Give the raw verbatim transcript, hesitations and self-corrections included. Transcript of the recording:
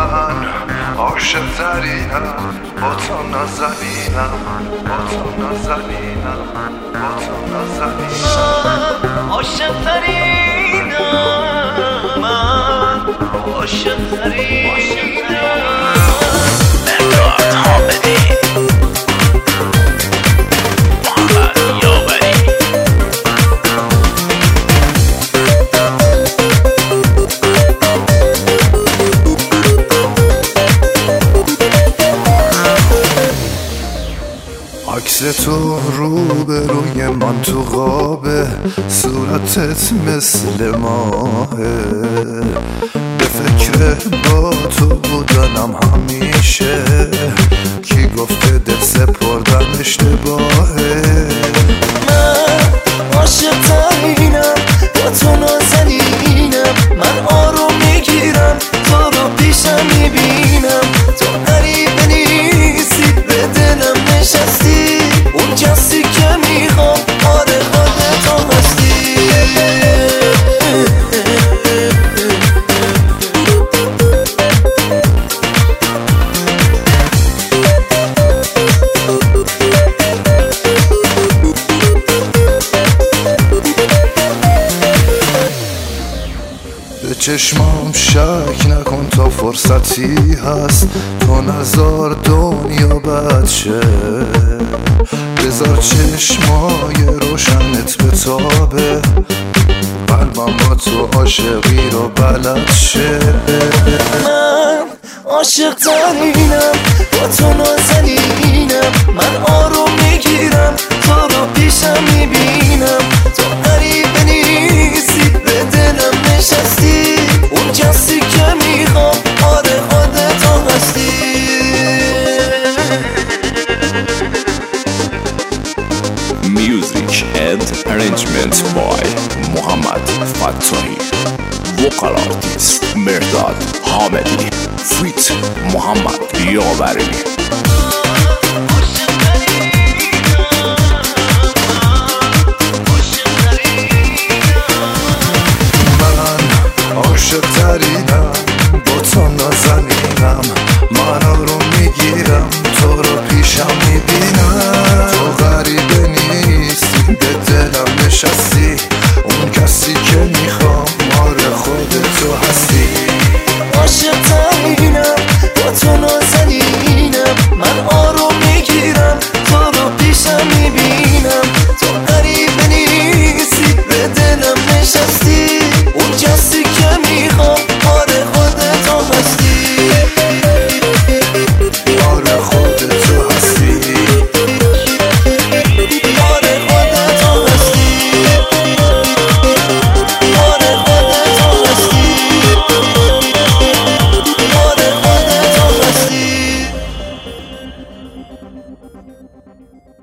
من عاشق ترینم، با تو نازنینم، با تو نازنینم، با تو نازنینم. عاشق ترینم من، عاشق ترینم. مرداد حامدی محمد یاوری. عکس تو روبروی من تو قابه، صورتت مثل ماهه. به فکر با تو بودنم همیشه، کی گفته دل سپردن اشتباهه. من عاشق ترینم، با تو نازنینم. من آروم میگیرم، تو رو پیشم میبینم. تو غریبه نیستی، به دلم نشستی. اون کسی که میخوام، آره خودت هستی. به چشمام شک نکن تا فرصتی هست، تو نزار دنیا بد شه. بذار چشمای روشنت بتابه، قلبم با تو عاشقی رو بلد شه. من عاشق ترینم، با تو نازنینم. من آروم میگیرم، تو رو پیشم میبینم. تو غریبه نیستی، به دلم نشستی. اون کسی که میخوام، آره خودت هستی. Music and arrangement by Muhammad Fattohi. Vocal artist Merdad Hamedi. Feat Muhammad Yavari. عاشق ترینم، با تو نازنینم. من آروم میگیرم، تو رو پیشم میبینم. تو غریبه نیستی، به دلم نشستی. اون کسی که میخوام، آره خودتو هستی. عاشق ترینم، با تو نازنینم. من آروم میگیرم، تو رو پیشم میبینم. تو غریبه نیستی، به دلم نشستی. اون کسی که میخوام، آره خودت هستی. آره خودتو هستی. آره خودت هستی. آره خودت هستی. آره خودت هستی.